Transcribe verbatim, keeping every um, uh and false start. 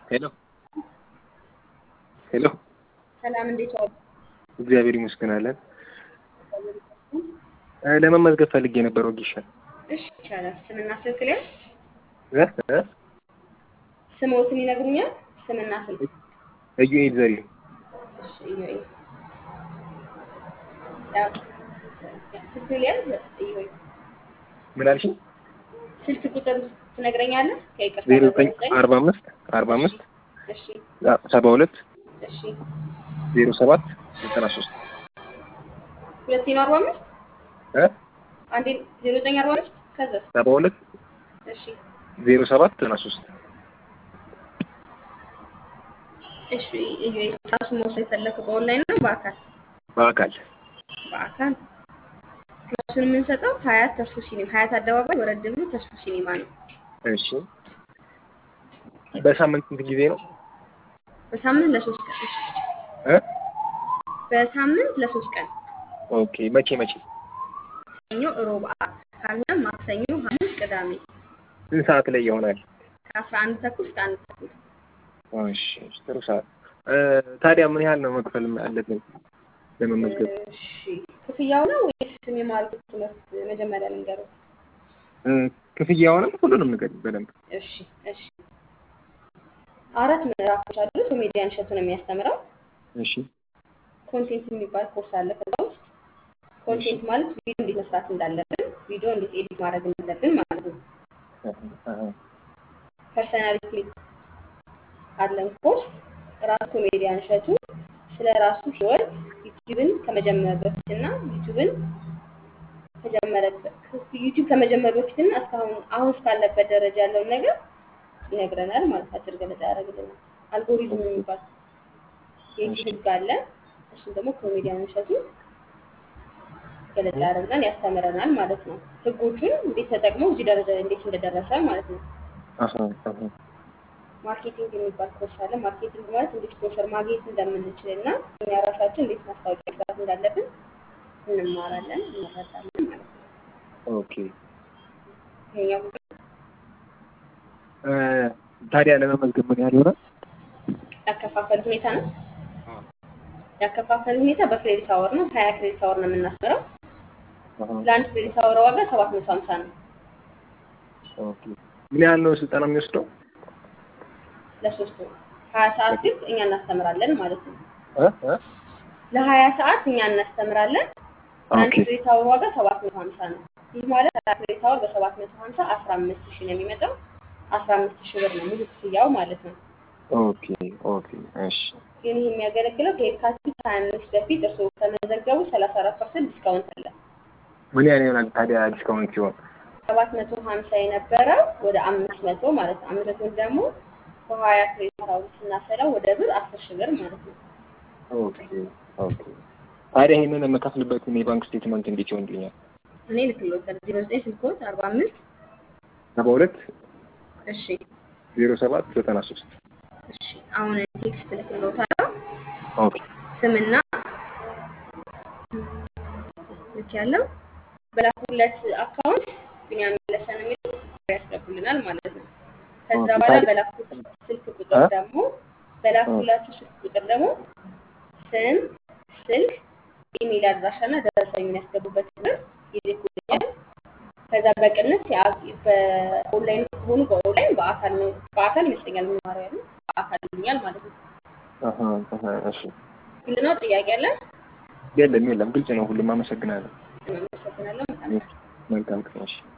ሄሎ ሄሎ ሰላም እንዴት ዋሉ? እግዚአብሔር ይመስገን አለን። ለመመዝገብ ፈልጌ ነበር ወጌሻ። እሺ ይቻላል። ስምና ስልክ ላይ እ እ ስሞትን ይነግሩኛል? ስምና ስልክ። ኢዩኤል ዘሪሁን። እሺ ኢዩኤል ያው ስልክ ላይ ኢዩኤል ምን አልሽኝ? ስልክ ቁጥር ትነግረኛለህ? ከይቅርታ ዜሮ ዘጠኝ አርባ አምስት አርባ አምስት እሺ ሰባ ሁለት እሺ ዜሮ ሰባት ዘጠና ሶስት ሁለት ነው አርባ አምስት እ አንዴ ዜሮ ዘጠኝ አርባ አምስት ከዛ ሰባ ሁለት እሺ ዜሮ ሰባት ዘጠና ሶስት እሺ ኢዩኤል ክላስ መውሰድ የፈለከው በኦንላይን ነው በአካል? በአካል በአካል ክላሱን የምንሰጠው ሀያት ተስፉ ሲኒማ ሀያት አደባባይ ወረድ ብሎ ተስፉ ሲኒማ ነው። እሺ በሳምንት ስንት ጊዜ ነው? በሳምንት ለሶስት ቀን። እሺ እ በሳምንት ለሶስት ቀን። ኦኬ መቼ መቼ? ሰኞ፣ ሮብ፣ ዓርብ ካልሆነ ማክሰኞ፣ ሐሙስ፣ ቅዳሜ ስንት ሰዓት ላይ ይሆናል? ከአስራ አንድ ተኩል እስከ አንድ ተኩል። እሺ ጥሩ ሰዓት። ታዲያ ምን ያህል ነው መክፈል አለብኝ ለመመዝገብ? እሺ ክፍያው ነው ወይስ የሚማሩት ትምህርት መጀመሪያ ልንገረው? ክፍያውንም ሁሉንም ነገር በደንብ። እሺ እሺ አራት ምዕራፎች አሉት። ኮሜዲያን እሸቱ ነው የሚያስተምረው። እሺ ኮንቴንት የሚባል ኮርስ አለ። ከዛ ውስጥ ኮንቴንት ማለት ቪዲዮ እንዴት መስራት እንዳለብን፣ ቪዲዮ እንዴት ኤዲት ማድረግ እንዳለብን ማለት ነው። ፐርሰናሊቲ አለን ኮርስ። ራሱ ኮሜዲያን እሸቱ ስለ ራሱ ህይወት ዩቲዩብን ከመጀመር በፊትና ዩቲዩብን ከጀመረበት ዩቲዩብ ከመጀመር በፊትና እስካሁን አሁን እስካለበት ደረጃ ያለውን ነገር ይነግረናል ማለት አጭር ገለጻ ያደርግልናል። አልጎሪዝም የሚባል የዩቲዩብ ህግ አለ። እሱም ደግሞ ኮሜዲያን እሸቱ ገለጻ ያደርግናል፣ ያስተምረናል ማለት ነው። ህጎቹን እንዴት ተጠቅሞ እዚህ ደረጃ እንዴት እንደደረሰ ማለት ነው። አሃ አሃ ማርኬቲንግ የሚባል ኮርስ አለ። ማርኬቲንግ ማለት እንዴት ስፖንሰር ማግኘት እንደምንችል እና እኛ ራሳችን እንዴት ማስታወቂያ መስራት እንዳለብን እንማራለን፣ እንረዳለን ማለት ነው። ኦኬ ይሄኛው ታዲያ ለመመዝገብ ምን ያህል ይሆናል? ያከፋፈል ሁኔታ ነው። ያከፋፈል ሁኔታ በክሬዲት አወር ነው። ሀያ ክሬዲት አወር ነው የምናስተምረው። ለአንድ ክሬዲት አወር ዋጋ ሰባት መቶ ሀምሳ ነው። ኦኬ ምን ያህል ነው ስልጠና የሚወስደው? ለሶስት ወር ሀያ ሰዓት ግን እኛ እናስተምራለን ማለት ነው። እ እ ለሀያ ሰዓት እኛ እናስተምራለን። አንድ ኦኬ ክሬዲት አወር ዋጋ ሰባት መቶ ሀምሳ ነው። ይህ ማለት ሀያ ክሬዲት አወር በሰባት መቶ ሀምሳ አስራ አምስት ሺህ ነው የሚመጣው። አስራ አምስት ሺህ ብር ነው ሙሉ ክፍያው ማለት ነው። ኦኬ ኦኬ እሺ ግን ይህ የሚያገለግለው ከየካቲት ሀያ አምስት በፊት እርስዎ ከመዘገቡ ሰላሳ አራት ፐርሰንት ዲስካውንት አለ። ምን ያህል ይሆናል ታዲያ ዲስካውንት ሲሆን? ሰባት መቶ ሀምሳ የነበረው ወደ አምስት መቶ ማለት ነው። አምስት መቶ ደግሞ በሀያ ክሬዲት አወር ስናሰላው ወደ ብር አስር ሺህ ብር ማለት ነው። ኦኬ ኦኬ ታዲያ ይሄንን የምከፍልበትን የባንክ ስቴትመንት እንዴት ይሆንልኛል? እኔ ልክልዎታለሁ። ዜሮ ዘጠኝ ስልክዎት አርባ አምስት ሰባ ሁለት እሺ ዜሮ ሰባት ዘጠና ሶስት እሺ አሁን ቴክስት ልክልዎታለሁ። ኦኬ ስምና ልክ ያለው በላኩለት አካውንት ቢኒያም መለሰ ነው የሚለው ያስገቡልናል ማለት ነው። ከዛ በኋላ በላኩት ስልክ ቁጥር ደግሞ በላኩላችሁ ስልክ ቁጥር ደግሞ ስም፣ ስልክ፣ ኢሜል አድራሻና ደረሰኝ የሚያስገቡበት ብር ይልኩልኛል። ከዛ በቅንስ በኦንላይን ከሆኑ በኦንላይን በአካል ነው በአካል ይመስለኛል የሚማረው ያለው በአካል ይሉኛል ማለት ነው። አሃ አሃ እሺ ግልጽ ነው። ጥያቄ አለ? የለም የለም ግልጽ ነው ሁሉም። አመሰግናለሁ። አመሰግናለሁ። መልካም ቀን። እሺ